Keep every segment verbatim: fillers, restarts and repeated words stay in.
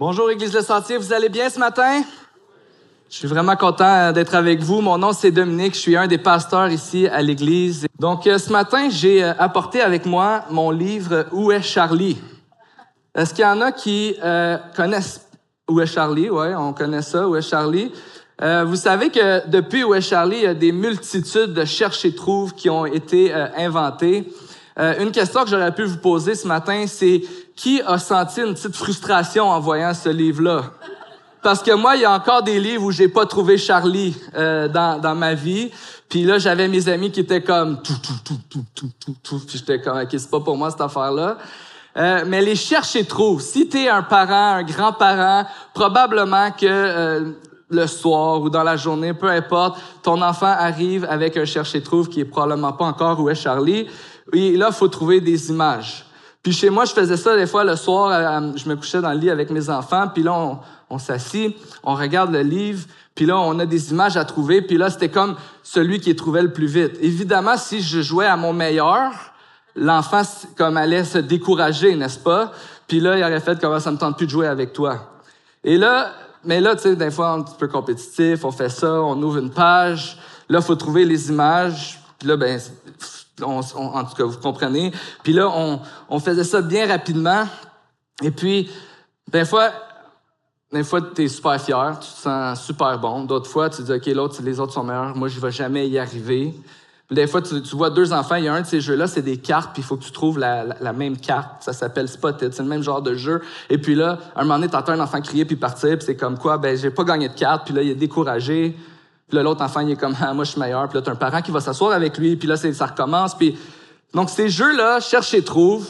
Bonjour Église Le Sentier, vous allez bien ce matin? Je suis vraiment content d'être avec vous. Mon nom c'est Dominique, je suis un des pasteurs ici à l'Église. Donc ce matin, j'ai apporté avec moi mon livre « Où est Charlie ?» Est-ce qu'il y en a qui euh, connaissent « Où est Charlie ?» Oui, on connaît ça, « Où est Charlie ?» Euh, vous savez que depuis « Où est Charlie », il y a des multitudes de cherche et trouve qui ont été euh, inventées. Euh, une question que j'aurais pu vous poser ce matin, c'est qui a senti une petite frustration en voyant ce livre-là? Parce que moi, il y a encore des livres où j'ai pas trouvé Charlie euh, dans, dans ma vie. Puis là, j'avais mes amis qui étaient comme tout, tout, tout, tout, tout, tout, tout. Puis j'étais comme, ok, c'est pas pour moi cette affaire-là. Euh, mais les cherche et trouve. Si t'es un parent, un grand-parent, probablement que euh, le soir ou dans la journée, peu importe, ton enfant arrive avec un cherche et trouve qui est probablement pas encore Où est Charlie. Et là, il faut trouver des images. Puis chez moi, je faisais ça des fois le soir, euh, je me couchais dans le lit avec mes enfants, puis là, on, on s'assit, on regarde le livre, puis là, on a des images à trouver, puis là, c'était comme celui qui les trouvait le plus vite. Évidemment, si je jouais à mon meilleur, l'enfant comme allait se décourager, n'est-ce pas? Puis là, il aurait fait comme ça me tente plus de jouer avec toi. Et là, mais là, tu sais, des fois, on est un petit peu compétitif, on fait ça, on ouvre une page, là, il faut trouver les images, puis là, ben On, on, en tout cas, vous comprenez. Puis là, on, on faisait ça bien rapidement. Et puis, des fois, des fois, t'es super fier, tu te sens super bon. D'autres fois, tu te dis, OK, l'autre, les autres sont meilleurs. Moi, je vais jamais y arriver. Puis des fois, tu, tu vois deux enfants. Il y a un de ces jeux-là, c'est des cartes, puis il faut que tu trouves la, la, la même carte. Ça s'appelle Spotted. C'est le même genre de jeu. Et puis là, à un moment donné, t'entends un enfant crier puis partir, puis c'est comme quoi, ben, j'ai pas gagné de carte. Puis là, il est découragé. Puis là, l'autre enfant, il est comme, ah, moi, je suis meilleur. Puis là, t'as un parent qui va s'asseoir avec lui. Puis là, c'est, ça recommence. Puis donc, ces jeux-là, cherche et trouve,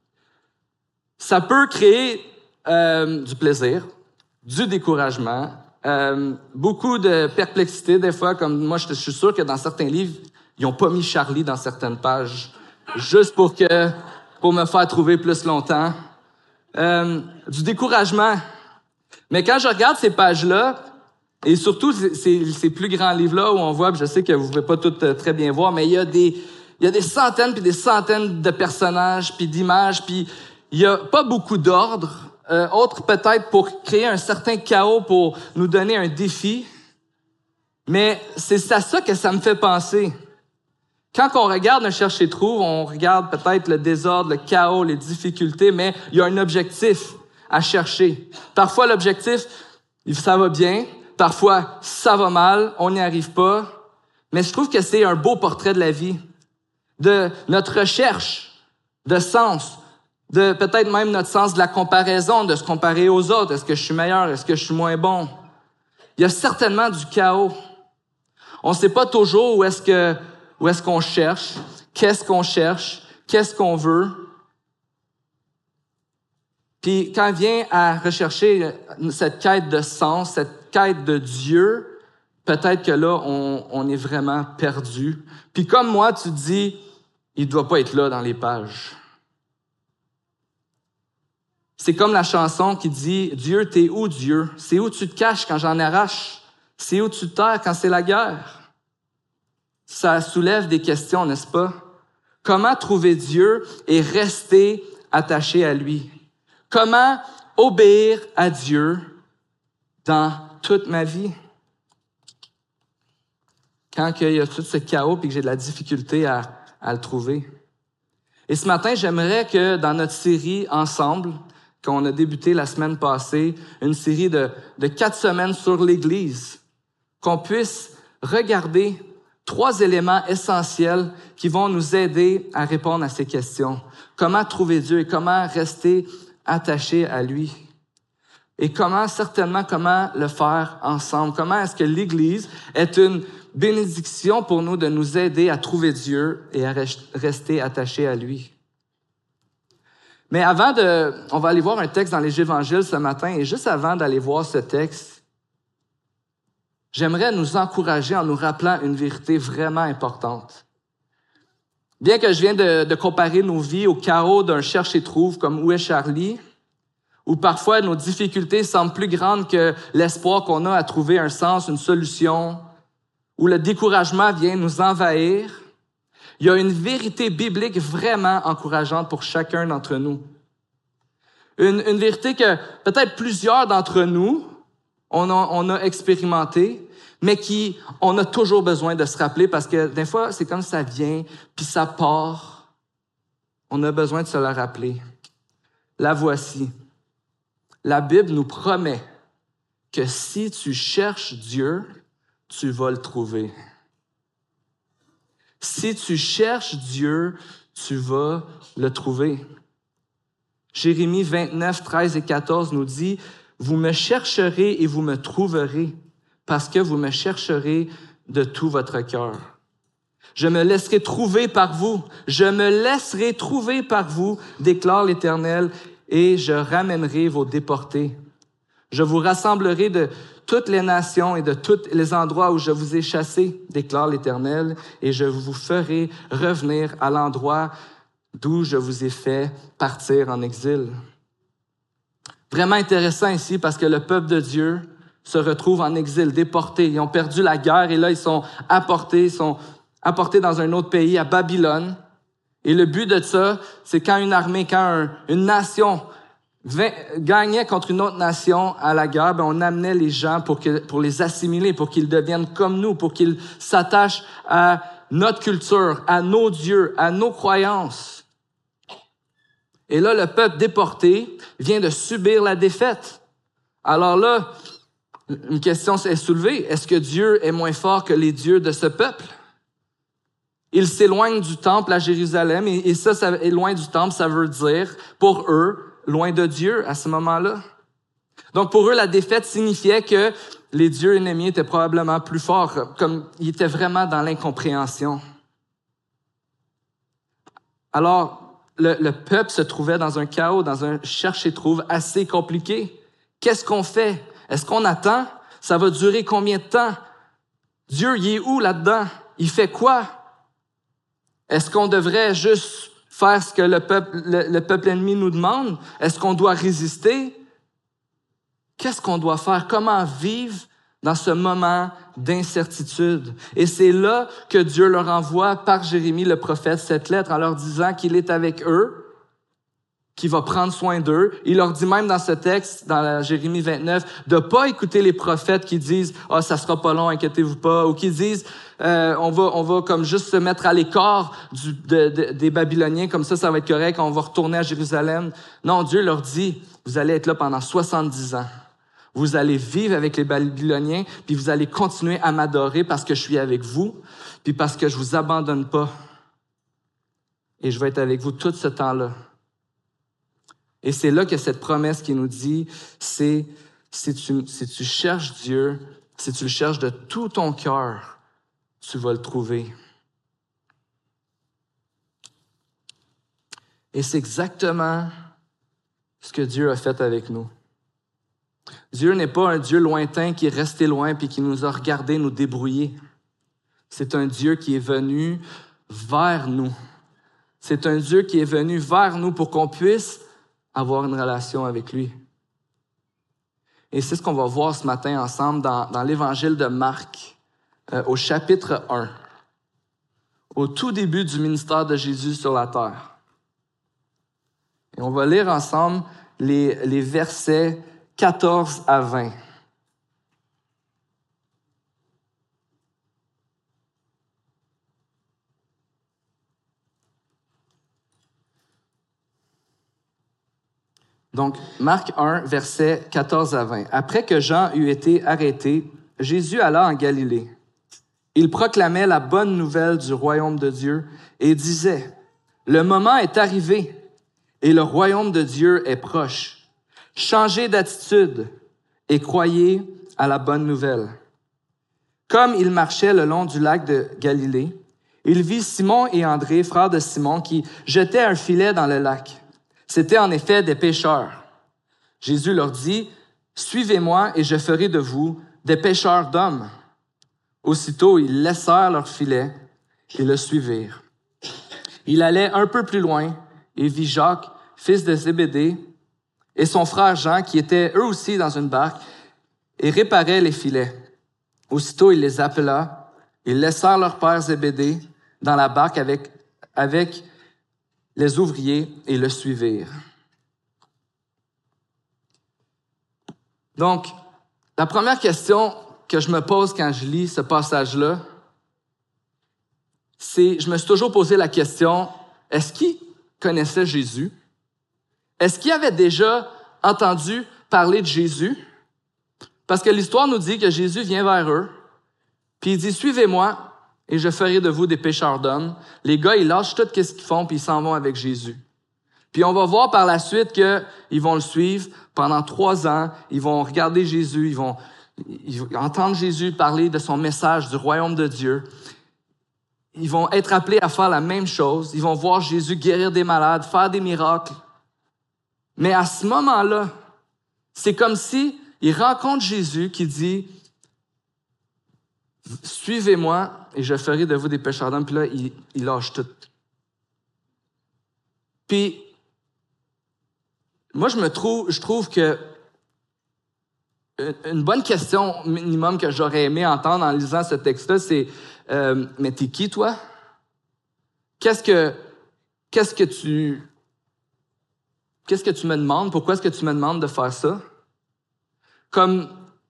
ça peut créer euh, du plaisir, du découragement, euh, beaucoup de perplexité des fois. Comme moi, je, je suis sûr que dans certains livres, ils n'ont pas mis Charlie dans certaines pages, juste pour que pour me faire trouver plus longtemps. Euh, du découragement. Mais quand je regarde ces pages-là, et surtout, ces, ces plus grands livres-là où on voit, je sais que vous ne pouvez pas tout très bien voir, mais il y a des, il y a des centaines puis des centaines de personnages puis d'images, puis il n'y a pas beaucoup d'ordre. Euh, autre peut-être pour créer un certain chaos, pour nous donner un défi. Mais c'est à ça que ça me fait penser. Quand on regarde un cherche et trouve, on regarde peut-être le désordre, le chaos, les difficultés, mais il y a un objectif à chercher. Parfois, l'objectif, ça va bien. Parfois, ça va mal, on n'y arrive pas. Mais je trouve que c'est un beau portrait de la vie, de notre recherche de sens, de peut-être même notre sens de la comparaison, de se comparer aux autres. Est-ce que je suis meilleur? Est-ce que je suis moins bon? Il y a certainement du chaos. On ne sait pas toujours où est-ce que, où est-ce qu'on cherche, qu'est-ce qu'on cherche, qu'est-ce qu'on veut. Puis quand vient à rechercher cette quête de sens, cette quête de Dieu, peut-être que là, on, on est vraiment perdu. Puis comme moi, tu dis, il ne doit pas être là dans les pages. C'est comme la chanson qui dit, Dieu, t'es où, Dieu? C'est où tu te caches quand j'en arrache? C'est où tu te terres quand c'est la guerre? Ça soulève des questions, n'est-ce pas? Comment trouver Dieu et rester attaché à lui? Comment obéir à Dieu dans toute ma vie? Quand il y a tout ce chaos et que j'ai de la difficulté à, à le trouver. Et ce matin, j'aimerais que dans notre série Ensemble, qu'on a débuté la semaine passée, une série de, de quatre semaines sur l'Église, qu'on puisse regarder trois éléments essentiels qui vont nous aider à répondre à ces questions. Comment trouver Dieu et comment rester attaché à lui. Et comment, certainement, comment le faire ensemble. Comment est-ce que l'Église est une bénédiction pour nous de nous aider à trouver Dieu et à rester attaché à lui. Mais avant de... On va aller voir un texte dans les Évangiles ce matin, et juste avant d'aller voir ce texte, j'aimerais nous encourager en nous rappelant une vérité vraiment importante. Bien que je viens de, de comparer nos vies au chaos d'un cherche et trouve comme Où est Charlie, où parfois nos difficultés semblent plus grandes que l'espoir qu'on a à trouver un sens, une solution, où le découragement vient nous envahir, il y a une vérité biblique vraiment encourageante pour chacun d'entre nous. Une, une vérité que peut-être plusieurs d'entre nous, on a, on a expérimenté, mais qui, on a toujours besoin de se rappeler parce que des fois, c'est comme ça vient, puis ça part. On a besoin de se le rappeler. La voici. La Bible nous promet que si tu cherches Dieu, tu vas le trouver. Si tu cherches Dieu, tu vas le trouver. Jérémie vingt-neuf, treize et quatorze nous dit « Vous me chercherez et vous me trouverez, parce que vous me chercherez de tout votre cœur. Je me laisserai trouver par vous, je me laisserai trouver par vous, déclare l'Éternel, et je ramènerai vos déportés. Je vous rassemblerai de toutes les nations et de tous les endroits où je vous ai chassés, déclare l'Éternel, et je vous ferai revenir à l'endroit d'où je vous ai fait partir en exil. » Vraiment intéressant ici parce que le peuple de Dieu se retrouve en exil, déportés. Ils ont perdu la guerre et là, ils sont apportés, ils sont apportés dans un autre pays, à Babylone. Et le but de ça, c'est quand une armée, quand un, une nation gagnait contre une autre nation à la guerre, ben on amenait les gens pour, que, pour les assimiler, pour qu'ils deviennent comme nous, pour qu'ils s'attachent à notre culture, à nos dieux, à nos croyances. Et là, le peuple déporté vient de subir la défaite. Alors là, une question est soulevée. Est-ce que Dieu est moins fort que les dieux de ce peuple? Ils s'éloignent du temple à Jérusalem, et, et ça, ça, est loin du temple, ça veut dire, pour eux, loin de Dieu à ce moment-là. Donc, pour eux, la défaite signifiait que les dieux ennemis étaient probablement plus forts, comme ils étaient vraiment dans l'incompréhension. Alors, le, le peuple se trouvait dans un chaos, dans un cherche-et-trouve assez compliqué. Qu'est-ce qu'on fait? Est-ce qu'on attend? Ça va durer combien de temps? Dieu, il est où là-dedans? Il fait quoi? Est-ce qu'on devrait juste faire ce que le peuple, le, le peuple ennemi nous demande? Est-ce qu'on doit résister? Qu'est-ce qu'on doit faire? Comment vivre dans ce moment d'incertitude? Et c'est là que Dieu leur envoie par Jérémie le prophète cette lettre en leur disant qu'il est avec eux, qu'il va prendre soin d'eux. Il leur dit même dans ce texte, dans la Jérémie vingt-neuf, de pas écouter les prophètes qui disent « Ah, oh, ça sera pas long, inquiétez-vous pas », ou qui disent euh, « On va, on va comme juste se mettre à l'écart du, de, de, des Babyloniens, comme ça, ça va être correct, on va retourner à Jérusalem. » Non, Dieu leur dit « Vous allez être là pendant soixante-dix ans. Vous allez vivre avec les Babyloniens, puis vous allez continuer à m'adorer parce que je suis avec vous, puis parce que je vous abandonne pas. Et je vais être avec vous tout ce temps-là. » Et c'est là que cette promesse qui nous dit, c'est si tu, si tu cherches Dieu, si tu le cherches de tout ton cœur, tu vas le trouver. Et c'est exactement ce que Dieu a fait avec nous. Dieu n'est pas un Dieu lointain qui est resté loin puis qui nous a regardés nous débrouiller. C'est un Dieu qui est venu vers nous. C'est un Dieu qui est venu vers nous pour qu'on puisse avoir une relation avec lui. Et c'est ce qu'on va voir ce matin ensemble dans, dans l'Évangile de Marc, euh, au chapitre un, au tout début du ministère de Jésus sur la terre. Et on va lire ensemble les, les versets quatorze à vingt. Donc, Marc un, versets quatorze à vingt. Après que Jean eut été arrêté, Jésus alla en Galilée. Il proclamait la bonne nouvelle du royaume de Dieu et disait, « Le moment est arrivé et le royaume de Dieu est proche. Changez d'attitude et croyez à la bonne nouvelle. » Comme il marchait le long du lac de Galilée, il vit Simon et André, frères de Simon, qui jetaient un filet dans le lac. C'étaient en effet des pêcheurs. Jésus leur dit, « Suivez-moi et je ferai de vous des pêcheurs d'hommes. » Aussitôt, ils laissèrent leur filet et le suivirent. Il allait un peu plus loin et vit Jacques, fils de Zébédée, et son frère Jean, qui étaient eux aussi dans une barque, et réparaient les filets. Aussitôt, il les appela, ils laissèrent leur père Zébédée dans la barque avec, avec les ouvriers et le suivirent. Donc, la première question que je me pose quand je lis ce passage-là, c'est, je me suis toujours posé la question, est-ce qu'il connaissait Jésus? Est-ce qu'il avait déjà entendu parler de Jésus? Parce que l'histoire nous dit que Jésus vient vers eux, puis il dit, suivez-moi et je ferai de vous des pêcheurs d'hommes. Les gars, ils lâchent tout ce qu'ils font, puis ils s'en vont avec Jésus. Puis on va voir par la suite qu'ils vont le suivre pendant trois ans, ils vont regarder Jésus, ils vont, ils vont entendre Jésus parler de son message du royaume de Dieu. Ils vont être appelés à faire la même chose. Ils vont voir Jésus guérir des malades, faire des miracles. Mais à ce moment-là, c'est comme si ils rencontrent Jésus qui dit « Suivez-moi et je ferai de vous des pêcheurs d'hommes. » Puis là, ils, ils lâchent tout. Puis, moi, je me trouve, je trouve que une bonne question minimum que j'aurais aimé entendre en lisant ce texte-là, c'est euh, « Mais t'es qui, toi? Qu'est-ce que, qu'est-ce que tu, qu'est-ce que tu me demandes? Pourquoi est-ce que tu me demandes de faire ça? » Comme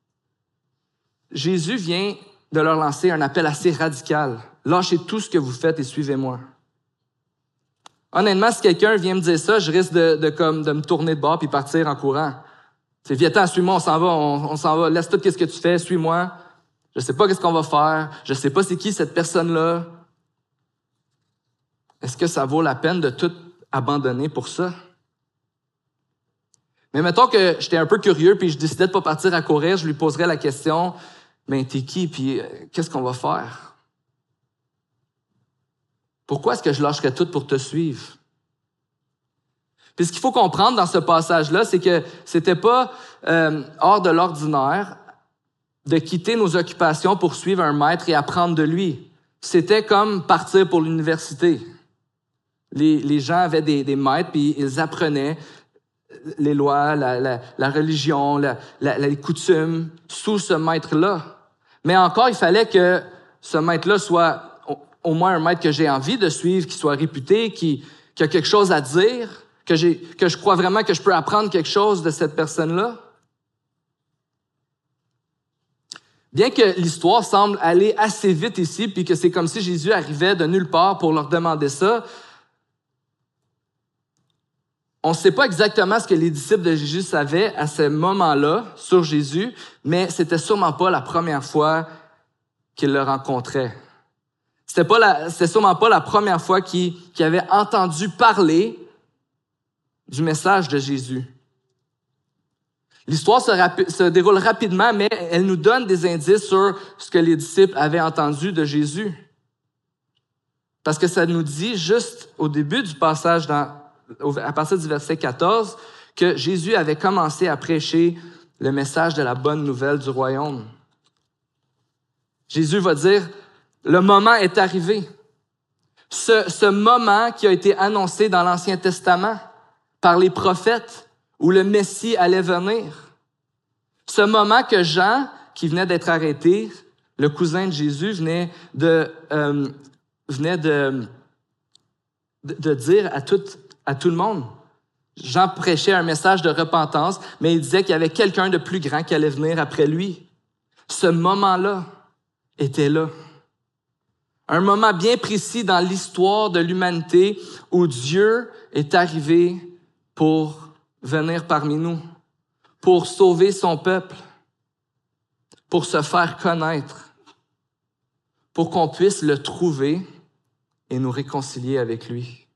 Jésus vient de leur lancer un appel assez radical. « Lâchez tout ce que vous faites et suivez-moi. » Honnêtement, si quelqu'un vient me dire ça, je risque de, de, comme, de me tourner de bord puis partir en courant. C'est viens-t'en, suis-moi, on s'en va, on, on s'en va, laisse tout ce que tu fais, suis-moi. Je sais pas qu'est-ce qu'on va faire, je sais pas c'est qui cette personne-là. Est-ce que ça vaut la peine de tout abandonner pour ça? Mais mettons que j'étais un peu curieux puis je décidais de pas partir à courir, je lui poserais la question, mais t'es qui puis euh, qu'est-ce qu'on va faire? Pourquoi est-ce que je lâcherais tout pour te suivre? Puis ce qu'il faut comprendre dans ce passage-là, c'est que c'était pas euh, hors de l'ordinaire de quitter nos occupations pour suivre un maître et apprendre de lui. C'était comme partir pour l'université. Les, les gens avaient des, des maîtres, puis ils apprenaient les lois, la, la, la religion, la, la, les coutumes sous ce maître-là. Mais encore, il fallait que ce maître-là soit au moins un maître que j'ai envie de suivre, qui soit réputé, qui, qui a quelque chose à dire, que, j'ai, que je crois vraiment que je peux apprendre quelque chose de cette personne-là. Bien que l'histoire semble aller assez vite ici, puis que c'est comme si Jésus arrivait de nulle part pour leur demander ça, on ne sait pas exactement ce que les disciples de Jésus savaient à ce moment-là sur Jésus, mais c'était sûrement pas la première fois qu'ils le rencontraient. C'était pas la, c'était sûrement pas la première fois qu'ils, qu'ils avaient entendu parler du message de Jésus. L'histoire se, rapi- se déroule rapidement, mais elle nous donne des indices sur ce que les disciples avaient entendu de Jésus. Parce que ça nous dit juste au début du passage, dans, à partir du verset quatorze, que Jésus avait commencé à prêcher le message de la bonne nouvelle du royaume. Jésus va dire, le moment est arrivé. Ce, ce moment qui a été annoncé dans l'Ancien Testament par les prophètes, où le Messie allait venir. Ce moment que Jean, qui venait d'être arrêté, le cousin de Jésus, venait de, euh, venait de, de, de dire à tout, à tout le monde. Jean prêchait un message de repentance, mais il disait qu'il y avait quelqu'un de plus grand qui allait venir après lui. Ce moment-là était là. Un moment bien précis dans l'histoire de l'humanité où Dieu est arrivé pour venir parmi nous, pour sauver son peuple, pour se faire connaître, pour qu'on puisse le trouver et nous réconcilier avec lui.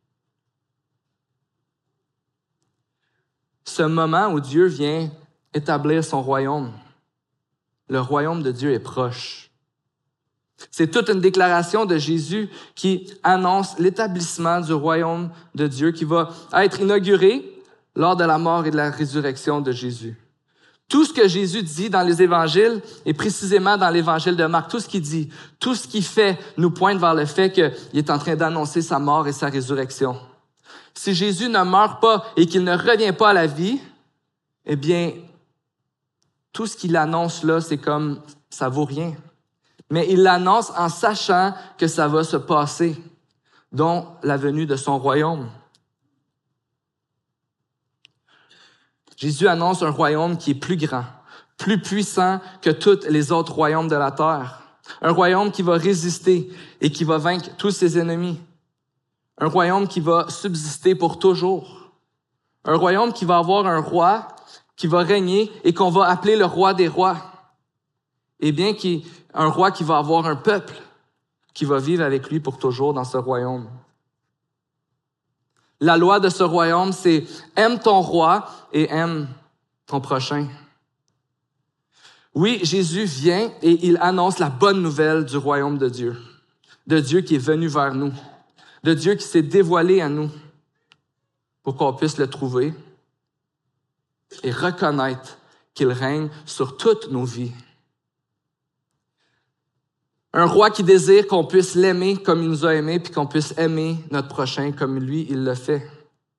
Ce moment où Dieu vient établir son royaume, le royaume de Dieu est proche. C'est toute une déclaration de Jésus qui annonce l'établissement du royaume de Dieu qui va être inauguré lors de la mort et de la résurrection de Jésus. Tout ce que Jésus dit dans les évangiles, et précisément dans l'évangile de Marc, tout ce qu'il dit, tout ce qu'il fait nous pointe vers le fait qu'il est en train d'annoncer sa mort et sa résurrection. Si Jésus ne meurt pas et qu'il ne revient pas à la vie, eh bien, tout ce qu'il annonce là, c'est comme, ça vaut rien. Mais il l'annonce en sachant que ça va se passer, dont la venue de son royaume. Jésus annonce un royaume qui est plus grand, plus puissant que tous les autres royaumes de la terre. Un royaume qui va résister et qui va vaincre tous ses ennemis. Un royaume qui va subsister pour toujours. Un royaume qui va avoir un roi qui va régner et qu'on va appeler le roi des rois. Et bien qu'il un roi qui va avoir un peuple qui va vivre avec lui pour toujours dans ce royaume. La loi de ce royaume, c'est « aime ton roi et aime ton prochain ». Oui, Jésus vient et il annonce la bonne nouvelle du royaume de Dieu, de Dieu qui est venu vers nous, de Dieu qui s'est dévoilé à nous pour qu'on puisse le trouver et reconnaître qu'il règne sur toutes nos vies. Un roi qui désire qu'on puisse l'aimer comme il nous a aimés, puis qu'on puisse aimer notre prochain comme lui, il le fait.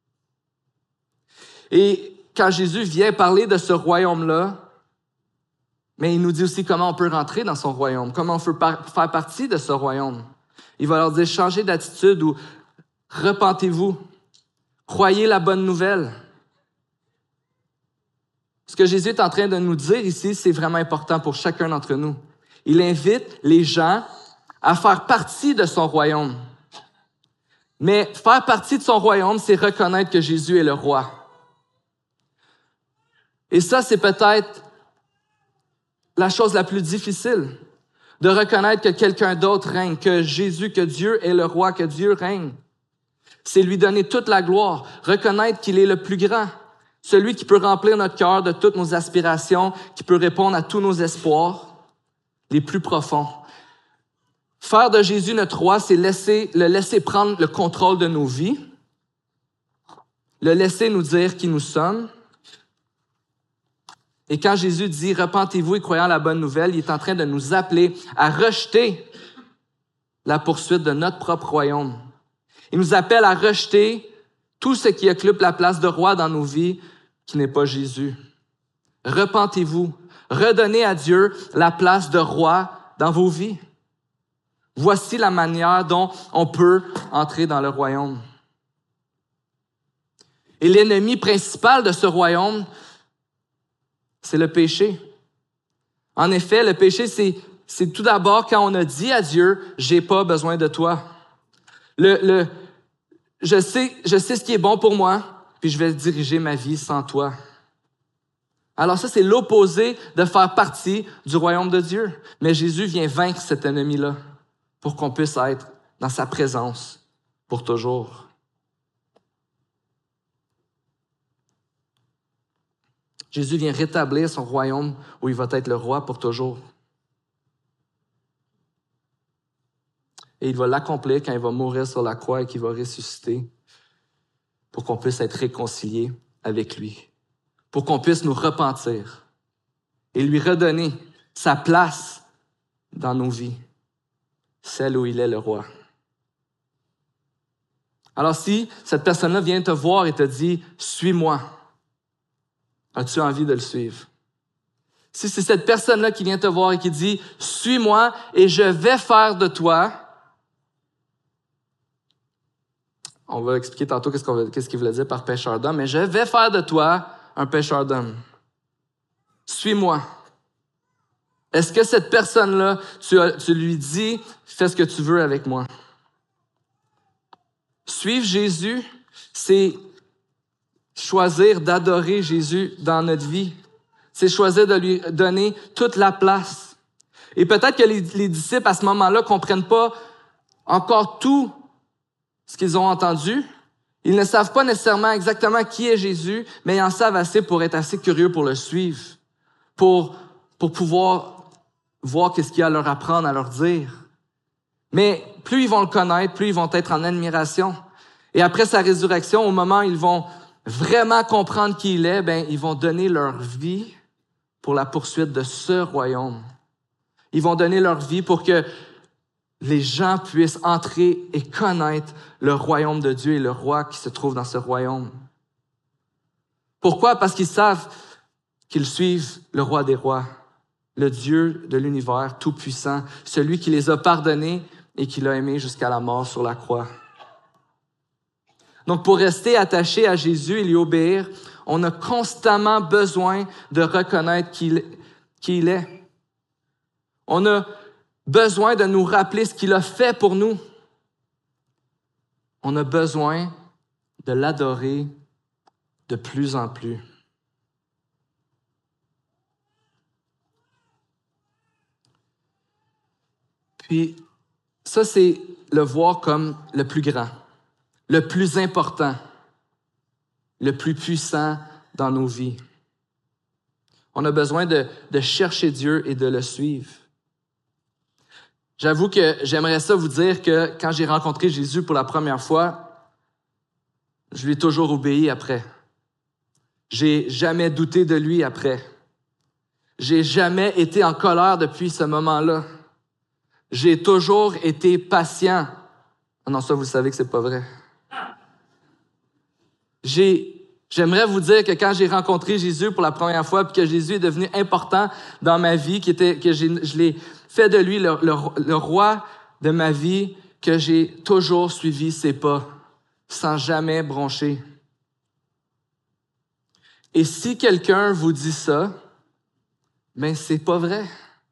Et quand Jésus vient parler de ce royaume-là, mais il nous dit aussi comment on peut rentrer dans son royaume, comment on peut par- faire partie de ce royaume. Il va leur dire, changez d'attitude ou repentez-vous, croyez la bonne nouvelle. Ce que Jésus est en train de nous dire ici, c'est vraiment important pour chacun d'entre nous. Il invite les gens à faire partie de son royaume. Mais faire partie de son royaume, c'est reconnaître que Jésus est le roi. Et ça, c'est peut-être la chose la plus difficile, de reconnaître que quelqu'un d'autre règne, que Jésus, que Dieu est le roi, que Dieu règne. C'est lui donner toute la gloire, reconnaître qu'il est le plus grand, celui qui peut remplir notre cœur de toutes nos aspirations, qui peut répondre à tous nos espoirs les plus profonds. Faire de Jésus notre roi, c'est laisser, le laisser prendre le contrôle de nos vies, le laisser nous dire qui nous sommes. Et quand Jésus dit « Repentez-vous et croyez en la bonne nouvelle », il est en train de nous appeler à rejeter la poursuite de notre propre royaume. Il nous appelle à rejeter tout ce qui occupe la place de roi dans nos vies, qui n'est pas Jésus. Repentez-vous. Redonnez à Dieu la place de roi dans vos vies. Voici la manière dont on peut entrer dans le royaume. Et l'ennemi principal de ce royaume, c'est le péché. En effet, le péché, c'est, c'est tout d'abord quand on a dit à Dieu, « J'ai pas besoin de toi. » Le, le, je sais, je sais ce qui est bon pour moi, puis je vais diriger ma vie sans toi. Alors ça, c'est l'opposé de faire partie du royaume de Dieu. Mais Jésus vient vaincre cet ennemi-là pour qu'on puisse être dans sa présence pour toujours. Jésus vient rétablir son royaume où il va être le roi pour toujours. Et il va l'accomplir quand il va mourir sur la croix et qu'il va ressusciter pour qu'on puisse être réconciliés avec lui, pour qu'on puisse nous repentir et lui redonner sa place dans nos vies, celle où il est le roi. Alors si cette personne-là vient te voir et te dit « Suis-moi », as-tu envie de le suivre? Si c'est cette personne-là qui vient te voir et qui dit « Suis-moi et je vais faire de toi », on va expliquer tantôt qu'est-ce, qu'on veut, qu'est-ce qu'il voulait dire par pécheur d'homme, mais je vais faire de toi un pécheur d'homme. Suis-moi. Est-ce que cette personne-là, tu, as, tu lui dis, fais ce que tu veux avec moi? Suivre Jésus, c'est choisir d'adorer Jésus dans notre vie. C'est choisir de lui donner toute la place. Et peut-être que les, les disciples, à ce moment-là, comprennent pas encore tout ce qu'ils ont entendu. Ils ne savent pas nécessairement exactement qui est Jésus, mais ils en savent assez pour être assez curieux pour le suivre, pour, pour pouvoir voir qu'est-ce qu'il y a à leur apprendre, à leur dire. Mais plus ils vont le connaître, plus ils vont être en admiration. Et après sa résurrection, au moment où ils vont vraiment comprendre qui il est, ben, ils vont donner leur vie pour la poursuite de ce royaume. Ils vont donner leur vie pour que les gens puissent entrer et connaître le royaume de Dieu et le roi qui se trouve dans ce royaume. Pourquoi? Parce qu'ils savent qu'ils suivent le roi des rois, le Dieu de l'univers tout-puissant, celui qui les a pardonnés et qui l'a aimé jusqu'à la mort sur la croix. Donc, pour rester attaché à Jésus et lui obéir, on a constamment besoin de reconnaître qu'il, qui il est. On a besoin de nous rappeler ce qu'il a fait pour nous. On a besoin de l'adorer de plus en plus. Puis, ça, c'est le voir comme le plus grand, le plus important, le plus puissant dans nos vies. On a besoin de, de chercher Dieu et de le suivre. J'avoue que j'aimerais ça vous dire que quand j'ai rencontré Jésus pour la première fois, je lui ai toujours obéi après. J'ai jamais douté de lui après. J'ai jamais été en colère depuis ce moment-là. J'ai toujours été patient. Ah non, ça, vous savez que c'est pas vrai. J'ai, j'aimerais vous dire que quand j'ai rencontré Jésus pour la première fois, puis que Jésus est devenu important dans ma vie, qui était, que j'ai, je l'ai fait de lui le, le, le roi de ma vie, que j'ai toujours suivi ses pas, sans jamais broncher. Et si quelqu'un vous dit ça, ben c'est pas vrai.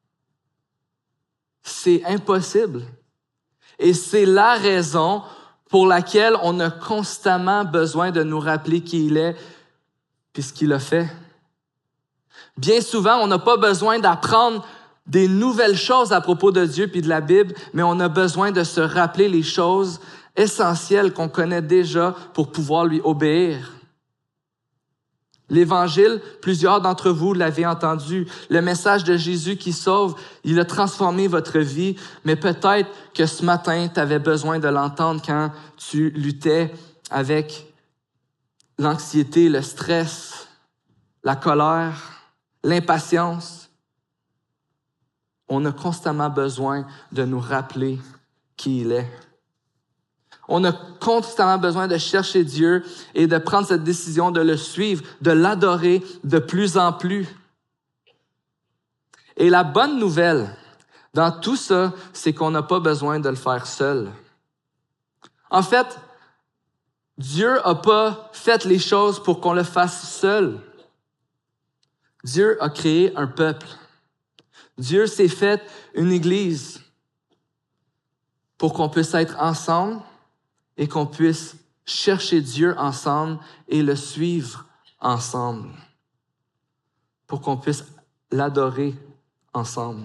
C'est impossible. Et c'est la raison pour laquelle on a constamment besoin de nous rappeler qui il est et ce qu'il a fait. Bien souvent, on n'a pas besoin d'apprendre des nouvelles choses à propos de Dieu puis de la Bible, mais on a besoin de se rappeler les choses essentielles qu'on connaît déjà pour pouvoir lui obéir. L'Évangile, plusieurs d'entre vous l'avez entendu, le message de Jésus qui sauve, il a transformé votre vie, mais peut-être que ce matin, tu avais besoin de l'entendre quand tu luttais avec l'anxiété, le stress, la colère, l'impatience. On a constamment besoin de nous rappeler qui il est. On a constamment besoin de chercher Dieu et de prendre cette décision de le suivre, de l'adorer de plus en plus. Et la bonne nouvelle dans tout ça, c'est qu'on n'a pas besoin de le faire seul. En fait, Dieu n'a pas fait les choses pour qu'on le fasse seul. Dieu a créé un peuple. Dieu s'est fait une église pour qu'on puisse être ensemble et qu'on puisse chercher Dieu ensemble et le suivre ensemble, pour qu'on puisse l'adorer ensemble.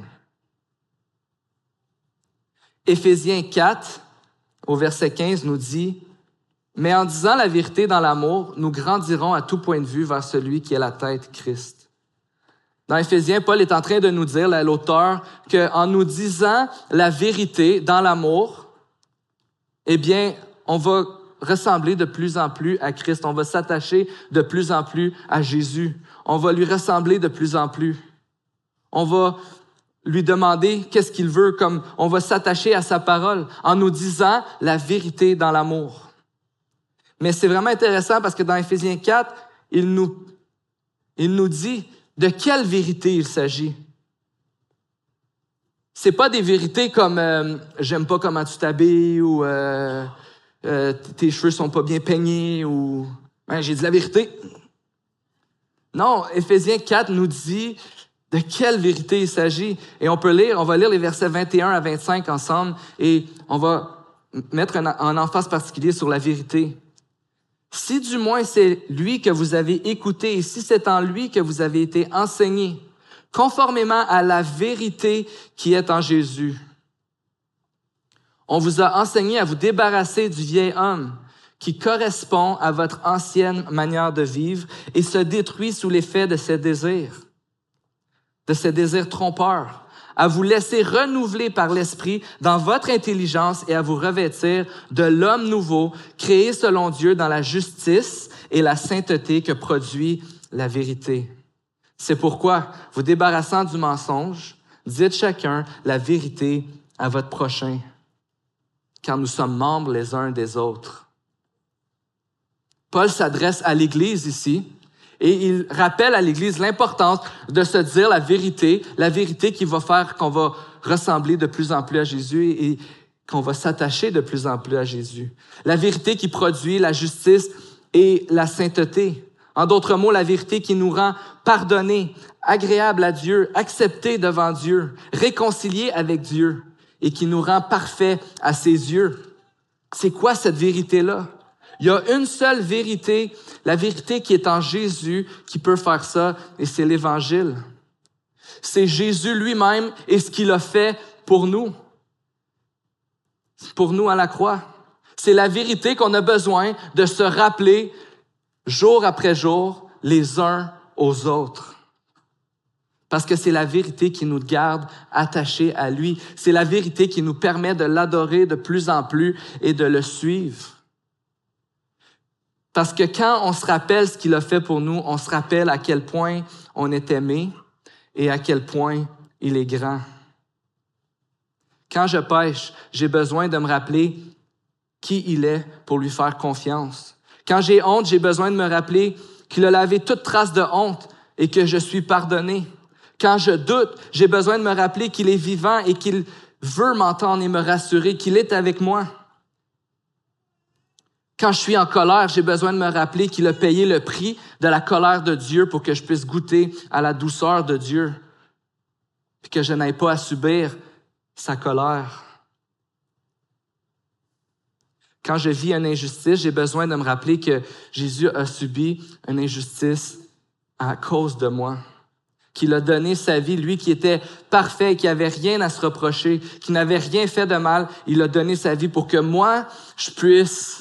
Éphésiens quatre, au verset quinze, nous dit « Mais en disant la vérité dans l'amour, nous grandirons à tout point de vue vers celui qui est la tête, Christ. » Dans Éphésiens, Paul est en train de nous dire, l'auteur, qu'en nous disant la vérité dans l'amour, eh bien, on va ressembler de plus en plus à Christ. On va s'attacher de plus en plus à Jésus. On va lui ressembler de plus en plus. On va lui demander qu'est-ce qu'il veut, comme on va s'attacher à sa parole en nous disant la vérité dans l'amour. Mais c'est vraiment intéressant parce que dans Éphésiens quatre, il nous, il nous dit de quelle vérité il s'agit. C'est pas des vérités comme euh, j'aime pas comment tu t'habilles ou euh, Euh, tes cheveux sont pas bien peignés ou hein, j'ai dit la vérité. Non, Éphésiens quatre nous dit de quelle vérité il s'agit. Et on peut lire, on va lire les versets vingt et un à vingt-cinq ensemble et on va mettre un, un emphase particulier sur la vérité. Si du moins c'est lui que vous avez écouté et si c'est en lui que vous avez été enseigné, conformément à la vérité qui est en Jésus. On vous a enseigné à vous débarrasser du vieil homme qui correspond à votre ancienne manière de vivre et se détruit sous l'effet de ses désirs, de ses désirs trompeurs, à vous laisser renouveler par l'Esprit dans votre intelligence et à vous revêtir de l'homme nouveau, créé selon Dieu dans la justice et la sainteté que produit la vérité. C'est pourquoi, vous débarrassant du mensonge, dites chacun la vérité à votre prochain, car nous sommes membres les uns des autres. Paul s'adresse à l'Église ici et il rappelle à l'Église l'importance de se dire la vérité, la vérité qui va faire qu'on va ressembler de plus en plus à Jésus et qu'on va s'attacher de plus en plus à Jésus. La vérité qui produit la justice et la sainteté. En d'autres mots, la vérité qui nous rend pardonnés, agréables à Dieu, acceptés devant Dieu, réconciliés avec Dieu et qui nous rend parfaits à ses yeux. C'est quoi cette vérité-là? Il y a une seule vérité, la vérité qui est en Jésus qui peut faire ça, et c'est l'Évangile. C'est Jésus lui-même et ce qu'il a fait pour nous, pour nous à la croix. C'est la vérité qu'on a besoin de se rappeler jour après jour, les uns aux autres. Parce que c'est la vérité qui nous garde attachés à lui. C'est la vérité qui nous permet de l'adorer de plus en plus et de le suivre. Parce que quand on se rappelle ce qu'il a fait pour nous, on se rappelle à quel point on est aimé et à quel point il est grand. Quand je pêche, j'ai besoin de me rappeler qui il est pour lui faire confiance. Quand j'ai honte, j'ai besoin de me rappeler qu'il a lavé toute trace de honte et que je suis pardonné. Quand je doute, j'ai besoin de me rappeler qu'il est vivant et qu'il veut m'entendre et me rassurer qu'il est avec moi. Quand je suis en colère, j'ai besoin de me rappeler qu'il a payé le prix de la colère de Dieu pour que je puisse goûter à la douceur de Dieu, puis que je n'aie pas à subir sa colère. Quand je vis une injustice, j'ai besoin de me rappeler que Jésus a subi une injustice à cause de moi, qu'il a donné sa vie, lui qui était parfait, qui n'avait rien à se reprocher, qui n'avait rien fait de mal, il a donné sa vie pour que moi, je puisse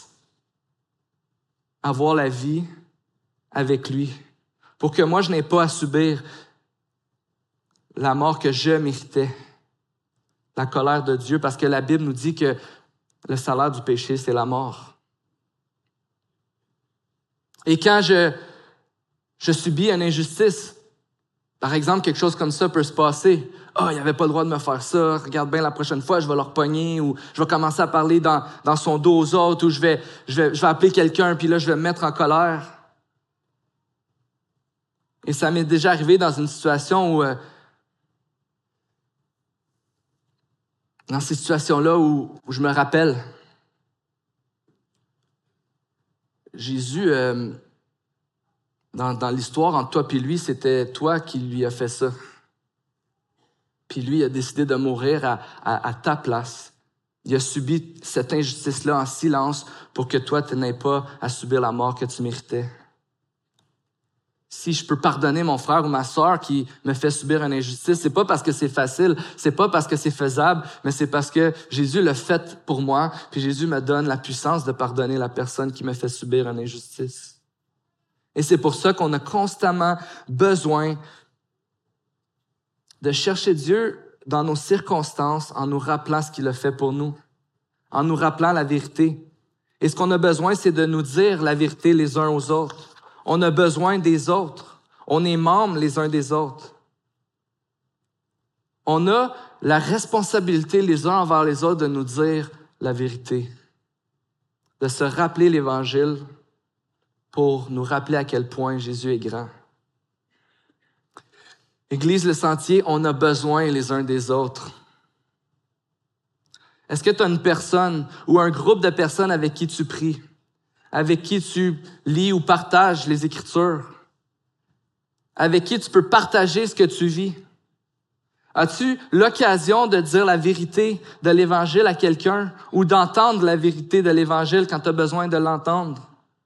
avoir la vie avec lui, pour que moi, je n'ai pas à subir la mort que je méritais, la colère de Dieu, parce que la Bible nous dit que le salaire du péché, c'est la mort. Et quand je, je subis une injustice, par exemple, quelque chose comme ça peut se passer. « Ah, oh, il n'avait pas le droit de me faire ça. Regarde bien, la prochaine fois, je vais le repogner. » Ou je vais commencer à parler dans, dans son dos aux autres. Ou je vais, je vais, je vais appeler quelqu'un, puis là, je vais me mettre en colère. Et ça m'est déjà arrivé dans une situation où... Euh, dans ces situations-là où, où je me rappelle, Jésus... Euh, Dans, dans l'histoire, entre toi et lui, c'était toi qui lui as fait ça. Puis lui a décidé de mourir à, à, à ta place. Il a subi cette injustice-là en silence pour que toi, tu n'aies pas à subir la mort que tu méritais. Si je peux pardonner mon frère ou ma sœur qui me fait subir une injustice, c'est pas parce que c'est facile, c'est pas parce que c'est faisable, mais c'est parce que Jésus l'a fait pour moi, puis Jésus me donne la puissance de pardonner la personne qui me fait subir une injustice. Et c'est pour ça qu'on a constamment besoin de chercher Dieu dans nos circonstances en nous rappelant ce qu'il a fait pour nous, en nous rappelant la vérité. Et ce qu'on a besoin, c'est de nous dire la vérité les uns aux autres. On a besoin des autres. On est membres les uns des autres. On a la responsabilité les uns envers les autres de nous dire la vérité, de se rappeler l'Évangile, pour nous rappeler à quel point Jésus est grand. Église Le Sentier, on a besoin les uns des autres. Est-ce que tu as une personne ou un groupe de personnes avec qui tu pries, avec qui tu lis ou partages les Écritures, avec qui tu peux partager ce que tu vis? As-tu l'occasion de dire la vérité de l'Évangile à quelqu'un ou d'entendre la vérité de l'Évangile quand tu as besoin de l'entendre?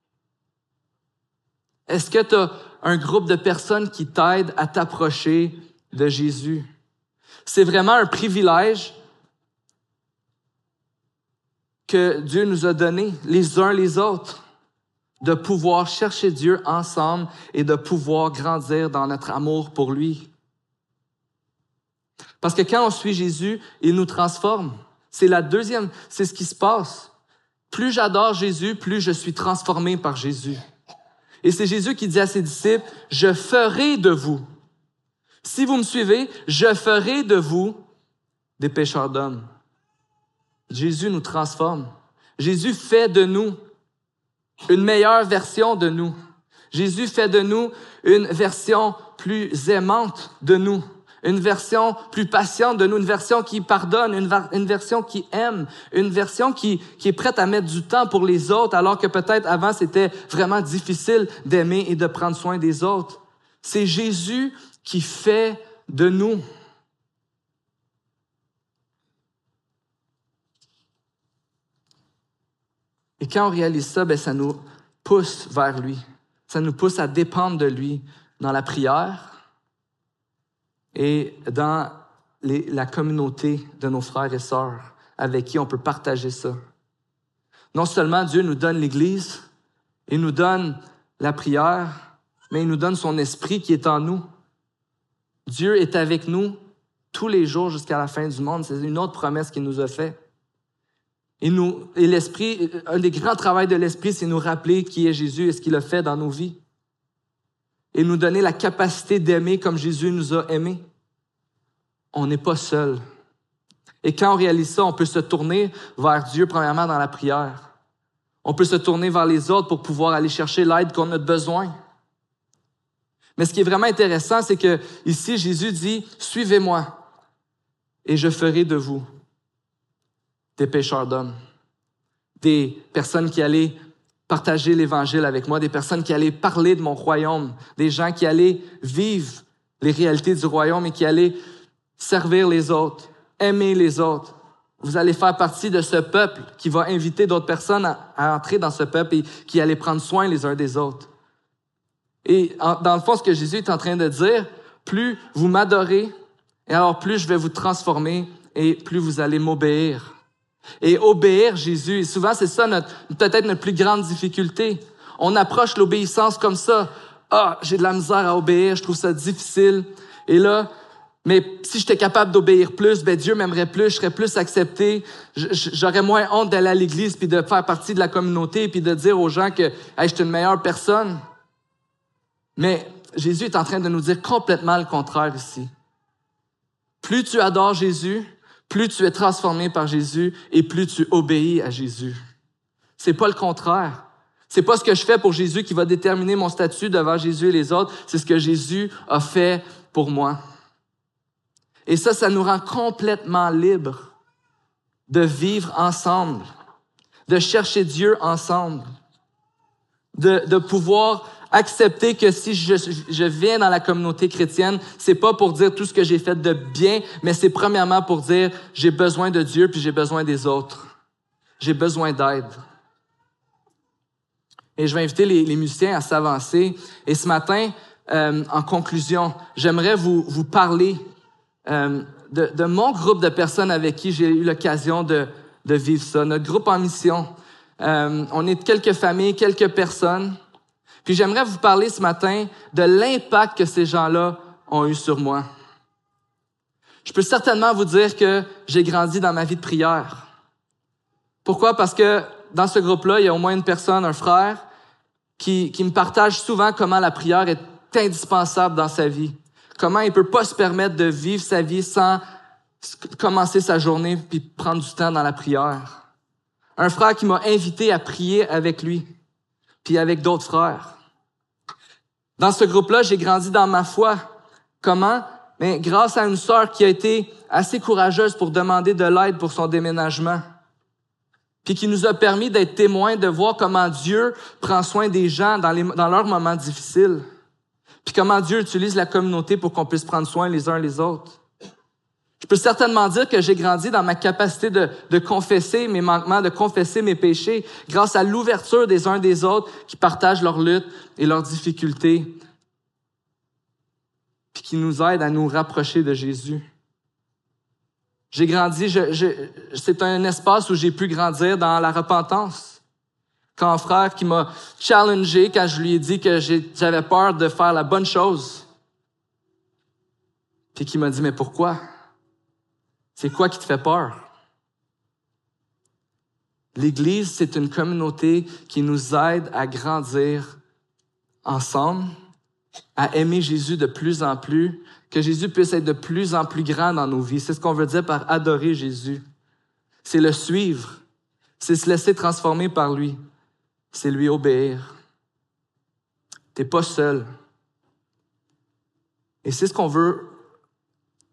Est-ce que tu as un groupe de personnes qui t'aident à t'approcher de Jésus? C'est vraiment un privilège que Dieu nous a donné, les uns les autres, de pouvoir chercher Dieu ensemble et de pouvoir grandir dans notre amour pour lui. Parce que quand on suit Jésus, il nous transforme. C'est la deuxième, c'est ce qui se passe. Plus j'adore Jésus, plus je suis transformé par Jésus. Et c'est Jésus qui dit à ses disciples, « Je ferai de vous. Si vous me suivez, je ferai de vous des pécheurs d'hommes. » Jésus nous transforme. Jésus fait de nous une meilleure version de nous. Jésus fait de nous une version plus aimante de nous, une version plus patiente de nous, une version qui pardonne, une, une version qui aime, une version qui, qui est prête à mettre du temps pour les autres, alors que peut-être avant, c'était vraiment difficile d'aimer et de prendre soin des autres. C'est Jésus qui fait de nous. Et quand on réalise ça, ben, ça nous pousse vers lui. Ça nous pousse à dépendre de lui dans la prière et dans les, la communauté de nos frères et sœurs avec qui on peut partager ça. Non seulement Dieu nous donne l'Église, il nous donne la prière, mais il nous donne son esprit qui est en nous. Dieu est avec nous tous les jours jusqu'à la fin du monde. C'est une autre promesse qu'il nous a faite. Et, nous, et l'Esprit, un des grands travaux de l'Esprit, c'est nous rappeler qui est Jésus et ce qu'il a fait dans nos vies. Et nous donner la capacité d'aimer comme Jésus nous a aimés. On n'est pas seul. Et quand on réalise ça, on peut se tourner vers Dieu, premièrement, dans la prière. On peut se tourner vers les autres pour pouvoir aller chercher l'aide qu'on a besoin. Mais ce qui est vraiment intéressant, c'est que ici, Jésus dit, « Suivez-moi, et je ferai de vous des pêcheurs d'hommes, des personnes qui allaient partager l'Évangile avec moi, des personnes qui allaient parler de mon royaume, des gens qui allaient vivre les réalités du royaume et qui allaient servir les autres, aimer les autres. Vous allez faire partie de ce peuple qui va inviter d'autres personnes à, à entrer dans ce peuple et qui allait prendre soin les uns des autres. » Et en, dans le fond, ce que Jésus est en train de dire, plus vous m'adorez, et alors plus je vais vous transformer et plus vous allez m'obéir. Et obéir Jésus, et souvent c'est ça notre, peut-être notre plus grande difficulté. On approche l'obéissance comme ça. Ah, j'ai de la misère à obéir, je trouve ça difficile. Et là, mais si j'étais capable d'obéir plus, ben Dieu m'aimerait plus, je serais plus accepté, j'aurais moins honte d'aller à l'église puis de faire partie de la communauté puis de dire aux gens que hey, je suis une meilleure personne. Mais Jésus est en train de nous dire complètement le contraire ici. Plus tu adores Jésus, plus tu es transformé par Jésus et plus tu obéis à Jésus. C'est pas le contraire. C'est pas ce que je fais pour Jésus qui va déterminer mon statut devant Jésus et les autres. C'est ce que Jésus a fait pour moi. Et ça, ça nous rend complètement libres de vivre ensemble, de chercher Dieu ensemble, de, de pouvoir accepter que si je, je viens dans la communauté chrétienne, c'est pas pour dire tout ce que j'ai fait de bien, mais c'est premièrement pour dire j'ai besoin de Dieu puis j'ai besoin des autres. J'ai besoin d'aide. Et je vais inviter les, les musiciens à s'avancer. Et ce matin, euh, en conclusion, j'aimerais vous, vous parler euh, de, de mon groupe de personnes avec qui j'ai eu l'occasion de, de vivre ça. Notre groupe en mission. Euh, on est quelques familles, quelques personnes. Puis j'aimerais vous parler ce matin de l'impact que ces gens-là ont eu sur moi. Je peux certainement vous dire que j'ai grandi dans ma vie de prière. Pourquoi? Parce que dans ce groupe-là, il y a au moins une personne, un frère, qui, qui me partage souvent comment la prière est indispensable dans sa vie. Comment il peut pas se permettre de vivre sa vie sans commencer sa journée puis prendre du temps dans la prière. Un frère qui m'a invité à prier avec lui, puis avec d'autres frères. Dans ce groupe-là, j'ai grandi dans ma foi. Comment? Mais grâce à une sœur qui a été assez courageuse pour demander de l'aide pour son déménagement. Puis qui nous a permis d'être témoins, de voir comment Dieu prend soin des gens dans, les, dans leurs moments difficiles. Puis comment Dieu utilise la communauté pour qu'on puisse prendre soin les uns les autres. Je peux certainement dire que j'ai grandi dans ma capacité de, de confesser mes manquements, de confesser mes péchés, grâce à l'ouverture des uns des autres qui partagent leurs luttes et leurs difficultés, puis qui nous aident à nous rapprocher de Jésus. J'ai grandi, je, je, c'est un espace où j'ai pu grandir dans la repentance. Quand un frère qui m'a challengé, quand je lui ai dit que j'ai, j'avais peur de faire la bonne chose, puis qui m'a dit « Mais pourquoi? C'est quoi qui te fait peur? » L'Église, c'est une communauté qui nous aide à grandir ensemble, à aimer Jésus de plus en plus, que Jésus puisse être de plus en plus grand dans nos vies. C'est ce qu'on veut dire par adorer Jésus. C'est le suivre. C'est se laisser transformer par lui. C'est lui obéir. T'es pas seul. Et c'est ce qu'on veut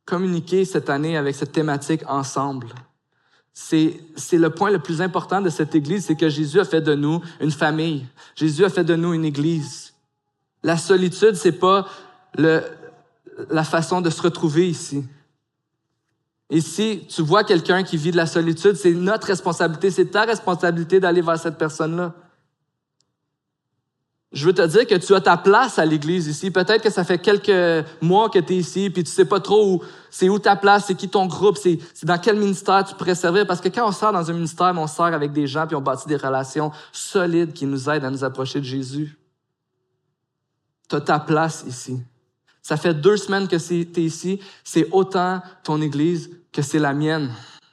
communiquer cette année avec cette thématique ensemble. C'est, c'est le point le plus important de cette Église, c'est que Jésus a fait de nous une famille. Jésus a fait de nous une Église. La solitude, c'est pas le, la façon de se retrouver ici. Et si tu vois quelqu'un qui vit de la solitude, c'est notre responsabilité, c'est ta responsabilité d'aller vers cette personne-là. Je veux te dire que tu as ta place à l'Église ici. Peut-être que ça fait quelques mois que tu es ici, puis tu sais pas trop où, c'est où ta place, c'est qui ton groupe, c'est, c'est dans quel ministère tu pourrais servir. Parce que quand on sert dans un ministère, on sert avec des gens, puis on bâtit des relations solides qui nous aident à nous approcher de Jésus. Tu as ta place ici. Ça fait deux semaines que tu es ici. C'est autant ton Église que c'est la mienne.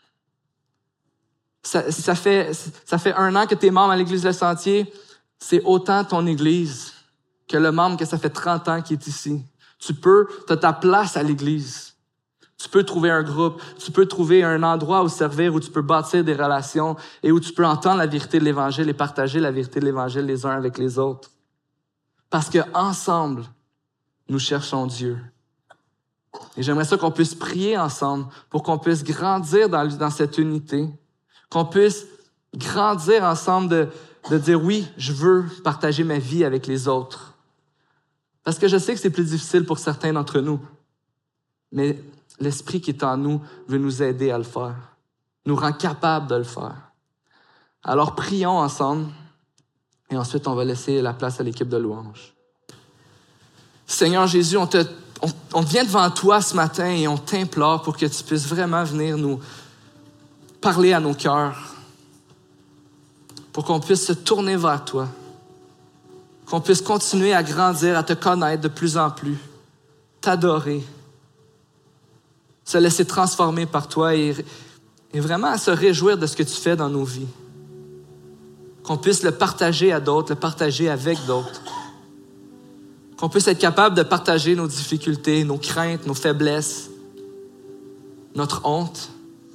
Ça, ça, fait, ça fait un an que tu es membre à l'Église Le Sentier. C'est autant ton Église que le membre que ça fait trente ans qui est ici. Tu peux, tu as ta place à l'Église. Tu peux trouver un groupe, tu peux trouver un endroit où servir, où tu peux bâtir des relations et où tu peux entendre la vérité de l'Évangile et partager la vérité de l'Évangile les uns avec les autres. Parce qu'ensemble, nous cherchons Dieu. Et j'aimerais ça qu'on puisse prier ensemble pour qu'on puisse grandir dans, dans cette unité, qu'on puisse grandir ensemble de de dire oui, je veux partager ma vie avec les autres. Parce que je sais que c'est plus difficile pour certains d'entre nous. Mais l'Esprit qui est en nous veut nous aider à le faire. Nous rend capables de le faire. Alors prions ensemble et ensuite on va laisser la place à l'équipe de louange. Seigneur Jésus, on, te, on, on vient devant toi ce matin et on t'implore pour que tu puisses vraiment venir nous parler à nos cœurs. Pour qu'on puisse se tourner vers toi, qu'on puisse continuer à grandir, à te connaître de plus en plus, t'adorer, se laisser transformer par toi et, et vraiment à se réjouir de ce que tu fais dans nos vies. Qu'on puisse le partager à d'autres, le partager avec d'autres. Qu'on puisse être capable de partager nos difficultés, nos craintes, nos faiblesses, notre honte.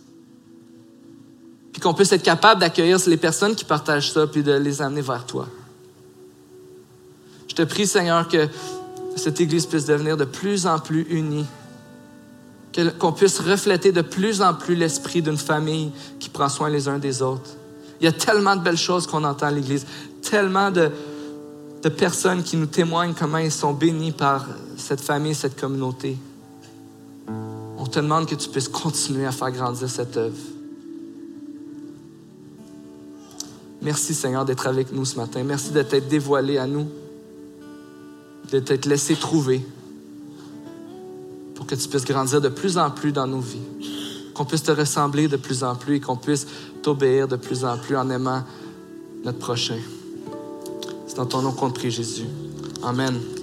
Puis qu'on puisse être capable d'accueillir les personnes qui partagent ça, puis de les amener vers toi. Je te prie, Seigneur, que cette Église puisse devenir de plus en plus unie, que, qu'on puisse refléter de plus en plus l'esprit d'une famille qui prend soin les uns des autres. Il y a tellement de belles choses qu'on entend à l'Église, tellement de, de personnes qui nous témoignent comment ils sont bénis par cette famille, cette communauté. On te demande que tu puisses continuer à faire grandir cette œuvre. Merci, Seigneur, d'être avec nous ce matin. Merci de t'être dévoilé à nous, de t'être laissé trouver pour que tu puisses grandir de plus en plus dans nos vies, qu'on puisse te ressembler de plus en plus et qu'on puisse t'obéir de plus en plus en aimant notre prochain. C'est dans ton nom qu'on te prie, Jésus. Amen.